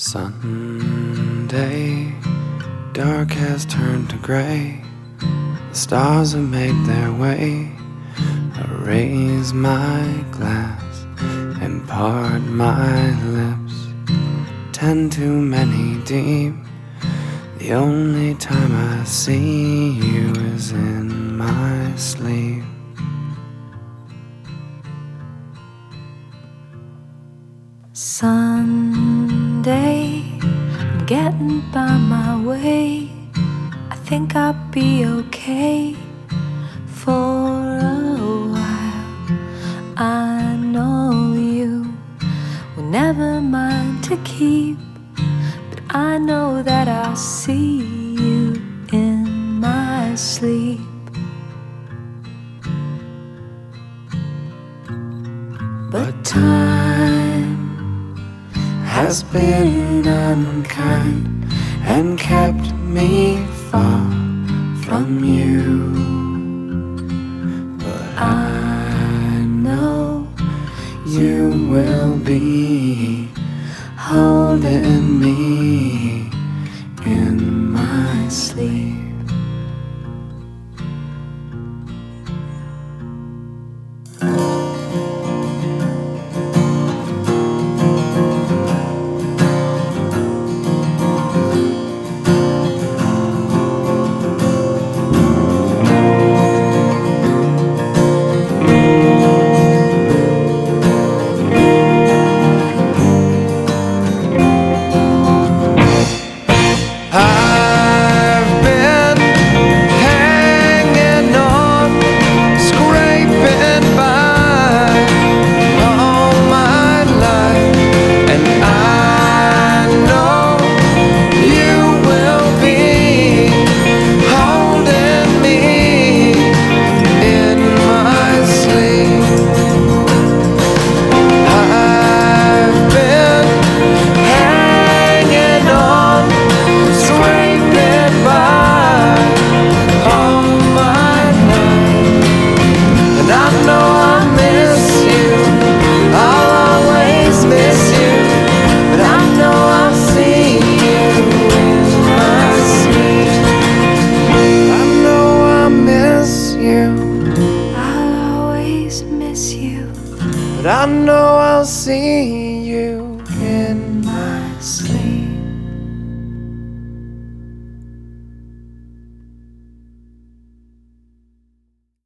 Sunday, dark has turned to gray. The stars have made their way. I raise my glass and part my lips. 10 too many deep. The only time I see you is in my sleep. Sunday, I'm getting by my way. I think I'll be okay for a while. I know you will never mind to keep, but I know that I'll see you in my sleep. But time has been unkind and kept me far from you. But I know you will be holding me in my sleep. But I know I'll see you in